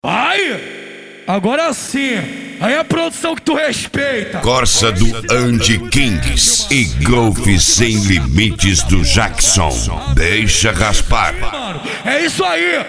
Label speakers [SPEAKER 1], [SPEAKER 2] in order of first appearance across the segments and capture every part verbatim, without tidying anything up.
[SPEAKER 1] Aí, agora sim. Aí a produção que tu respeita.
[SPEAKER 2] Corsa do Andy Kings e Golf Sem Limites do Jackson. Deixa raspar.
[SPEAKER 1] Mano, é isso aí.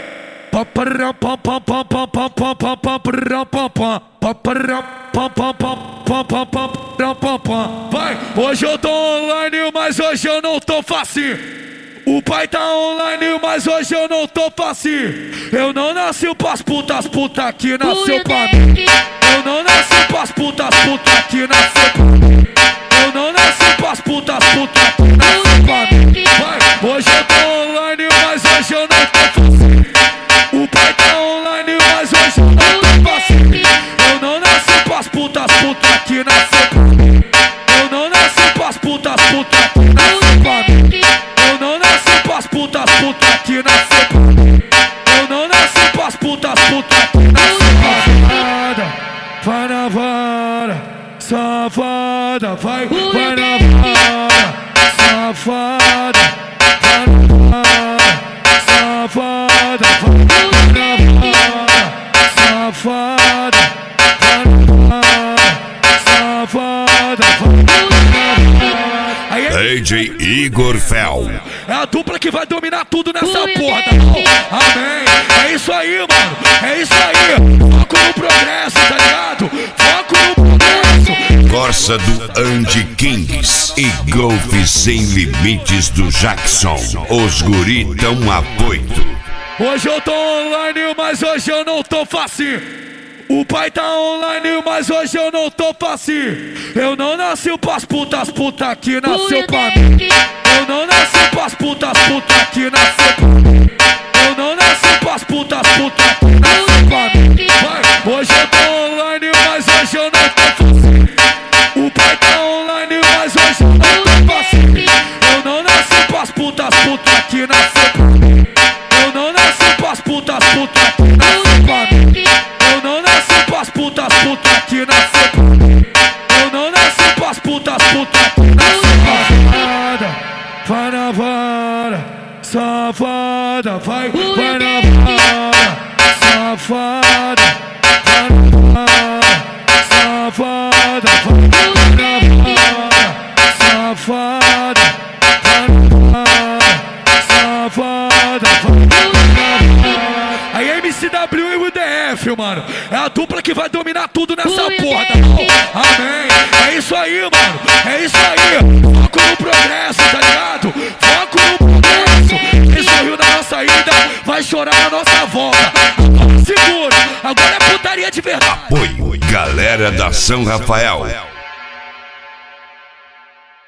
[SPEAKER 1] Vai, hoje eu tô online, mas hoje eu não tô facinho. O pai tá online, mas hoje eu não tô facinho. Eu não nasci pras putas, puta que nasceu pra mim. Eu não nasci pras putas, puta que nasceu pra mim. Eu não nasci pras putas, puta que nasceu pra mim. Vai, hoje eu tô online, mas hoje eu não tô facinho. O pai tá online, mas hoje eu não tô facinho. Eu não nasci pras putas, puta que nasceu pra mim. Eu não nasci pras putas, puta que nasceu pra mim. Eu não nasci pras putas, puta que nasceu pra mim. Eu não nasci pras putas, puta que nasceu pra mim. Vai na vara, safada, vai, vai na vara, safada, vai na vara, safada, vai na vara, safada, vai na vara, safada, vai na vara.
[SPEAKER 2] D J Igor Fel.
[SPEAKER 1] É a dupla que vai dominar tudo nessa porra, tá bom? Amém. É isso aí, mano. É isso aí. Foco no progresso, tá ligado? Foco no progresso.
[SPEAKER 2] Corsa do Andy Kings e Golf Sem Limites do Jackson. Os guri tão apoito.
[SPEAKER 1] Hoje eu tô online, mas hoje eu não tô facinho. O pai tá online, mas hoje eu não tô facinho. Eu não nasci pras putas, puta que nasceu pra mim. Eu não nasci pras putas, puta que nasceu pra mim. Eu não nasci pras putas, puta que nasceu pra mim. Vai, hoje eu tô online, mas hoje eu não tô facinho. O pai tá online, mas hoje eu não tô facinho. Eu não nasci pras putas, puta que nasceu pra mim. Eu não nasci pras putas, puta que nasceu pra mim. Eu não nasci pras putas, puta que nasceu pra mim. Eu não nasci pras putas, puta que nasceu pra mim. Vai na vara, safada, vai, vai na vara, safada, vai na vara, safada, vai na vara, safada, vai na vara, safada, vai na vara. Aí M C W e o D F, mano, é a dupla que vai dominar tudo nessa porra, tá bom? Amém. É isso aí, mano, é isso aí. Foco no progresso, tá ligado? Foco no progresso. Quem sorriu na nossa ida vai chorar na nossa volta. Agora segura, agora é putaria de verdade.
[SPEAKER 2] Apoio, galera da São Rafael.